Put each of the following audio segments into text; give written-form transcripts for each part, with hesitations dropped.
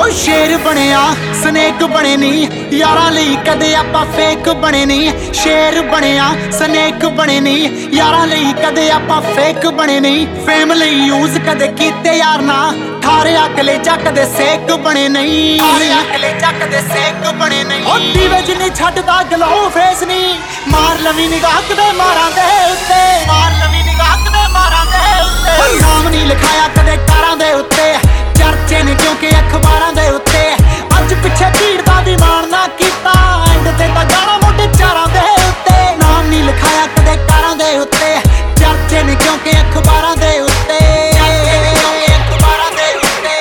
ਉਹ ਸ਼ੇਰ ਬਣਿਆ ਸਨੇਕ ਬਣੇ ਨੀ, ਯਾਰਾਂ ਲਈ ਕਦੇ ਆਪਾਂ ਫੇਕ ਬਣੇ ਨੀ। ਸ਼ੇਰ ਬਣਿਆ ਸਨੇਕ ਬਣੇ ਨੀ, ਯਾਰਾਂ ਲਈ ਕਦੇ ਆਪਾਂ ਫੇਕ ਬਣੇ ਨੀ। ਫੇਮ ਲਈ ਯੂਜ਼ ਕਦੇ ਕੀਤੇ ਯਾਰ ਨਾ, ਠਾਰਿਆ ਕਲੇਜਾ ਕਦੇ ਸੇਕ ਬਣੇ ਨਹੀਂ। ਠਾਰਿਆ ਕਲੇਜਾ ਕਦੇ ਸੇਕ ਬਣੇ ਨਹੀਂ। ਉਹ ਦੀਵੇ ਜਿੰਨੀ ਛੱਡਦਾ ਗਲੋ ਫੇਸ ਨੀ, ਮਾਰ ਲਵੀ ਨਿਗਾਹ ਕਦੇ ਮਾਰਾਂ ਦੇ ਉੱਤੇ। ਮਾਰ ਲਵੀ ਨਿਗਾਹ ਕਦੇ ਮਾਰਾਂ ਦੇ ਉੱਤੇ। ਨਾਮ ਨਹੀਂ ਲਿਖਾਇਆ ਕਦੇ ਕਾਰਾਂ ਦੇ ਉੱਤੇ, ਚਰਚੇ ਨੇ ਕਿਉਂਕਿ ਅਖਬਾਰਾਂ ਦੇ ਉੱਤੇ। ਅੱਜ ਪਿੱਛੇ ਭੀੜ ਦਾ ਵੀ ਮਾਣ ਨਾ ਕੀਤਾ, ਐਂਡ ਤੇ ਤਾਂ ਜਾਣਾ ਮੋਢੇ ਚਾਰਾਂ ਦੇ ਉੱਤੇ। ਨਾਮ ਨਹੀਂ ਲਿਖਾਇਆ ਕਦੇ ਕਾਰਾਂ ਦੇ ਉੱਤੇ, ਚਰਚੇ ਨੇ ਕਿਉਂਕਿ ਅਖਬਾਰਾਂ ਦੇ ਉੱਤੇ। ਅਖਬਾਰਾਂ ਦੇ ਉੱਤੇ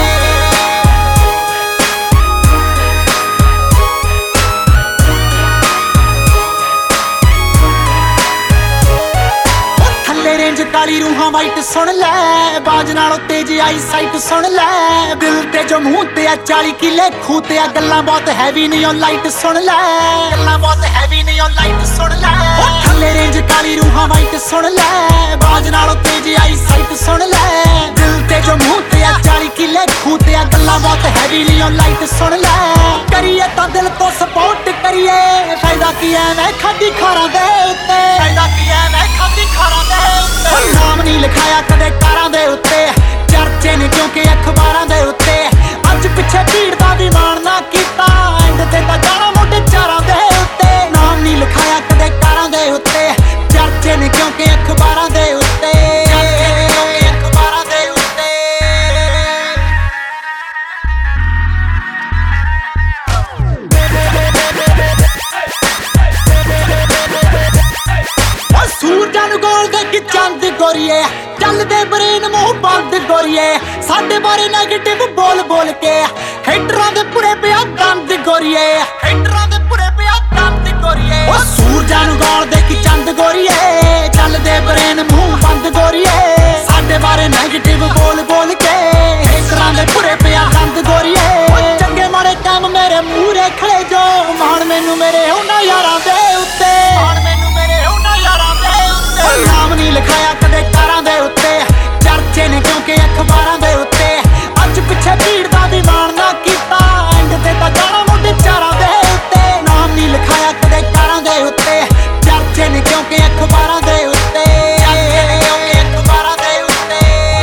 ਥੱਲੇ ਰੇਂਜ ਕਾਲੀ ਰੂਹਾਂ ਵਾਈਟ ਸੁਣ ਲੈ, ਬਾਜ ਨਾਲੋਂ ਤੇਜ਼ ਆਈ ਸਾਈਟ ਸੁਣ ਲੈ। ਦਿਲ ਤੇ ਜੋ ਮੂੰਹ ਤੇ ਆ 40 ਕਿਲੇ ਖੂਹ ਤੇ ਆ, ਗੱਲਾਂ ਬਹੁਤ ਹੈਵੀ ਨਹੀਂ ਉਹ ਲਾਈਟ ਸੁਣ ਲੈ। ਗੱਲਾਂ ਬਹੁਤ ਹੈਵੀ ਨਹੀਂ ਉਹ ਲਾਈਟ ਸੁਣ ਲੈ। ਥੱਲੇ ਰੇਂਜ ਕਾਲੀ ਰੂਹਾਂ ਵਾਈਟ ਸੁਣ ਲੈ, ਬਾਜ ਨਾਲੋਂ ਤੇਜ਼ ਆਈ ਸਾਈਟ ਸੁਣ ਲੈ। ਦਿਲ ਤੇ ਜੋ ਮੂੰਹ ਤੇ ਆ 40 ਕਿਲੇ ਖੂਹ ਤੇ ਆ, ਗੱਲਾਂ ਬਹੁਤ ਹੈਵੀ ਨਹੀਂ ਉਹ ਲਾਈਟ ਸੁਣ ਲੈ। ਕਰੀਏ ਤਾਂ ਦਿਲ ਤੋਂ ਸਪੋਰਟ ਕਰੀਏ, ਫਾਇਦਾ ਕੀ ਐ ਮੈਂ ਖਾਦੀ ਖਾਰਾਂ ਦੇ ਉੱਤੇ। ਫਾਇਦਾ ਕੀ ਐ ਮੈਂ ਖਾਦੀ ਖਾਰਾਂ ਦੇ ਉੱਤੇ। ਨਾਮ ਨਹੀਂ ਲਿਖਾਇਆ ਕਦੇ ਕਾਰਾਂ ਦੇ ਉੱਤੇ, ਚਰਚੇ ਨੇ ਕਿਉਂਕਿ ਅਖਬਾਰਾਂ ਦੇ ਉੱਤੇ। ਅੱਜ ਪਿੱਛੇ ਭੀੜ ਦਾ ਵੀ ਮਾਣ ਨਾ ਕੀਤਾ, ਐਂਡ ਤੇ ਤਾਂ ਜਾਣਾ ਮੋਢੇ ਚਾਰਾਂ ਦੇ ਉੱਤੇ। ਨਾਮ ਨਹੀਂ ਲਿਖਾਇਆ ਕਦੇ ਕਾਰਾਂ ਦੇ ਉੱਤੇ, ਚਰਚੇ ਨੇ ਕਿਉਂਕਿ ਅਖਬਾਰਾਂ ਦੇ ਉੱਤੇ। ਅਖਬਾਰਾਂ ਦੇ ਉੱਤੇ ਸੂਰਜਾਂ ਨੂੰ ਗੋਲ ਦੇ ਕਿ ਚੰਦ ਗੋਰੀਏ, ਚੱਲਦੇ ਬਰੇਨ ਮੂੰਹ ਬੰਦ ਗੋਰੀਏ। ਸਾਡੇ ਬਾਰੇ ਨੈਗੇਟਿਵ ਬੋਲ ਬੋਲ ਕੇ, ਹੇਟਰਾਂ ਦੇ ਪੁਰੇ ਪਿਆ ਦੰਦ ਗੋਰੀਏ। ਹੇਟਰਾਂ ਦੇ ਪੁਰੇ ਪਿਆ ਦੰਦ ਗੋਰੀਏ। ਉਹ ਸੂਰਜਾਂ ਨੂੰ ਗੋਲ ਦੇ ਕਿ ਚੰਦ ਗੋਰੀਏ, ਚੱਲਦੇ ਬਰੇਨ ਮੂੰਹ ਬੰਦ ਗੋਰੀਏ। ਸਾਡੇ ਬਾਰੇ ਨੈਗੇਟਿਵ ਬੋਲ ਬੋਲ ਕੇ, ਹੇਟਰਾਂ ਦੇ ਪੁਰੇ ਪਿਆ ਦੰਦ ਗੋਰੀਏ। ਚੰਗੇ ਮਾੜੇ ਕੰਮ ਮੇਰੇ ਮੂਹਰੇ ਖੜੇ ਜੋ, ਮਾਣ ਮੈਨੂੰ ਮੇਰੇ ਉਹਨਾਂ ਯਾਰਾਂ ਦੇ ਉੱਤੇ। ਮਾਣ ਮੈਨੂੰ ਮੇਰੇ ਉਹਨਾਂ ਯਾਰਾਂ ਦੇ ਉੱਤੇ। ਨਾਮ ਨਹੀਂ ਲਿਖਾਇਆ ਕਦੇ ਕਾਰਾਂ ਦੇ ਉੱਤੇ, ਚਰਚੇ ਨੇ ਕਿਉਂਕਿ ਅਖਬਾਰਾਂ ਦੇ ਉੱਤੇ। ਅੱਜ ਪਿੱਛੇ ਭੀੜ ਦਾ ਵੀ ਮਾਣ ਨਾ ਕੀਤਾ, ਐਂਡ ਤੇ ਤਾਂ ਜਾਣਾ ਮੋਢੇ ਚਾਰਾਂ ਦੇ ਉੱਤੇ। ਨਾਮ ਨਹੀਂ ਲਿਖਾਇਆ ਕਦੇ ਕਾਰਾਂ ਦੇ ਉੱਤੇ, ਚਰਚੇ ਨੇ ਕਿਉਂਕਿ ਅਖਬਾਰਾਂ ਦੇ ਉੱਤੇ। ਅਖਬਾਰਾਂ ਦੇ ਉੱਤੇ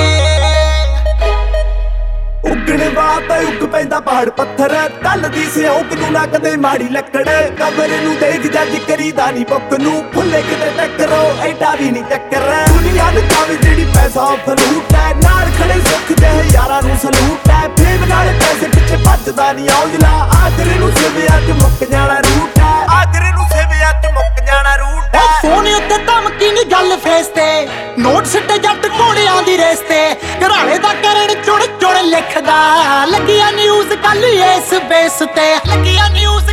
ਉੱਗਣ ਬਾਤ ਉੱਗ ਪੈਂਦਾ ਪਹਾੜ ਪੱਥਰ, ਕੱਲ ਦੀ ਸਿਉਂਕ ਨੂੰ ਨਾ ਕਦੇ ਮਾੜੀ ਲੱਕੜ। ਕਬਰ ਨੂੰ ਦੇਖ ਜੱਜ ਕਰੀਦਾ ਨੀ ਬੁੱਕ ਨੂੰ, ਭੁੱਲੇ ਕਿਤੇ ਟੱਕਰੋ ਐਡਾ ਵੀ ਨੀ ਚੱਕਰ। ਦੁਨੀਆ ਦੀ ਕਾਵੀ ਜਿਹੜੀ ਪੈਸਾ ਫਲੂਟ ਹੈ, ਨਾਲ ਖੜੇ ਸੁੱਖ ਦੇ ਯਾਰਾਂ ਨੂੰ ਸਲੂਟ ਹੈ। ਫੇਮ ਨਾਲ ਪੈਸੇ ਪਿੱਛੇ ਭੱਜਦਾ ਨੀ ਔਜਲਾ, ਆਖਰੇ ਨੂੰ ਸਿਵਿਆਂ ਚ ਮੁੱਕ ਜਾਣਾ ਰੂਟ ਹੈ। ਆਖਰੇ ਨੂੰ ਸਿਵਿਆਂ ਚ ਮੁੱਕ ਜਾਣਾ ਰੂਟ ਹੈ। ਫੋਨ ਉੱਤੇ ਧਮਕੀ ਨੀ ਗੱਲ ਫੇਸ ਤੇ, ਨੋਟ ਸਿੱਟੇ ਜੱਟ ਘੋੜਿਆਂ ਦੀ ਰੇਸ ਤੇ। ਘਰਾਣੇ ਦਾ ਕਰਨ ਚੁਣ ਚੁਣ ਲਿਖਦਾ, ਲੱਗਿਆ ਨਿਊਜ਼ ਕੱਲ ਇਸ ਬੇਸ ਤੇ। ਲੱਗਿਆ ਨਿਊਜ਼